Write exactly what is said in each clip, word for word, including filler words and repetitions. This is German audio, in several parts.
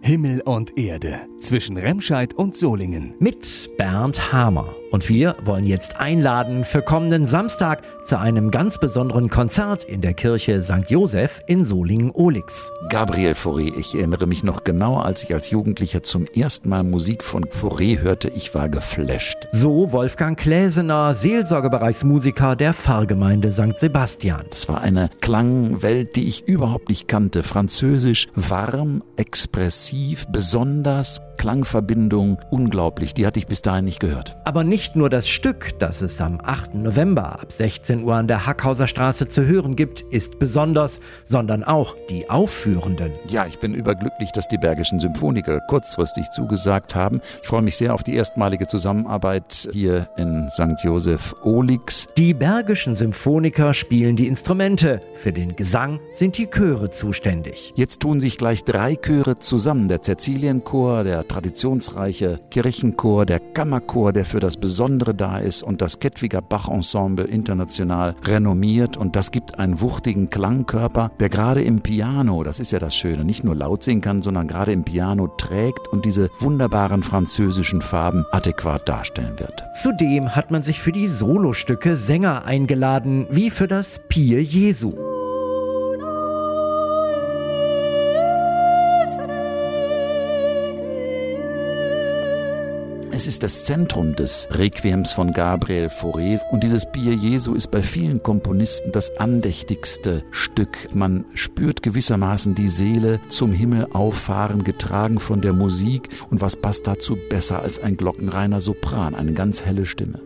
Himmel und Erde zwischen Remscheid und Solingen mit Bernd Hamer. Und wir wollen jetzt einladen für kommenden Samstag zu einem ganz besonderen Konzert in der Kirche Sankt Joseph in Solingen-Ohlix. Gabriel Fauré, ich erinnere mich noch genau, als ich als Jugendlicher zum ersten Mal Musik von Fauré hörte, ich war geflasht. So Wolfgang Kläsener, Seelsorgebereichsmusiker der Pfarrgemeinde Sankt Sebastian. Es war eine Klangwelt, die ich überhaupt nicht kannte. Französisch, warm, expressiv, besonders, Klangverbindung, unglaublich. Die hatte ich bis dahin nicht gehört. Aber nicht nur das Stück, das es am achten November ab sechzehn Uhr an der Hackhauser Straße zu hören gibt, ist besonders, sondern auch die Aufführenden. Ja, ich bin überglücklich, dass die Bergischen Symphoniker kurzfristig zugesagt haben. Ich freue mich sehr auf die erstmalige Zusammenarbeit hier in Sankt Joseph Ohlix. Die Bergischen Symphoniker spielen die Instrumente. Für den Gesang sind die Chöre zuständig. Jetzt tun sich gleich drei Chöre zusammen. Der Cäcilienchor, der traditionsreiche Kirchenchor, der Kammerchor, der für das Besondere da ist, und das Kettwiger Bach-Ensemble, international renommiert. Und das gibt einen wuchtigen Klangkörper, der gerade im Piano, das ist ja das Schöne, nicht nur laut singen kann, sondern gerade im Piano trägt und diese wunderbaren französischen Farben adäquat darstellen wird. Zudem hat man sich für die Solostücke Sänger eingeladen, wie für das Pie Jesu. Es ist das Zentrum des Requiems von Gabriel Fauré, und dieses Pie Jesu ist bei vielen Komponisten das andächtigste Stück. Man spürt gewissermaßen die Seele zum Himmel auffahren, getragen von der Musik, und was passt dazu besser als ein glockenreiner Sopran, eine ganz helle Stimme.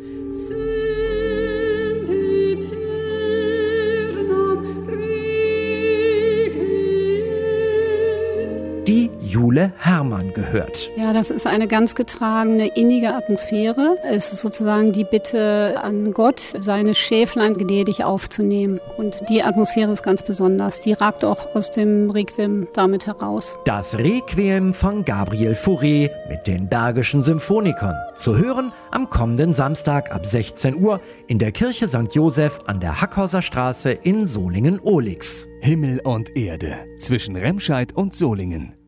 Die Jule Hermann gehört. Ja, das ist eine ganz getragene, innige Atmosphäre. Es ist sozusagen die Bitte an Gott, seine Schäflein gnädig aufzunehmen. Und die Atmosphäre ist ganz besonders. Die ragt auch aus dem Requiem damit heraus. Das Requiem von Gabriel Fauré mit den Bergischen Symphonikern. Zu hören am kommenden Samstag ab sechzehn Uhr in der Kirche Sankt Joseph an der Hackhauser Straße in Solingen-Ohlix. Himmel und Erde zwischen Remscheid und Solingen.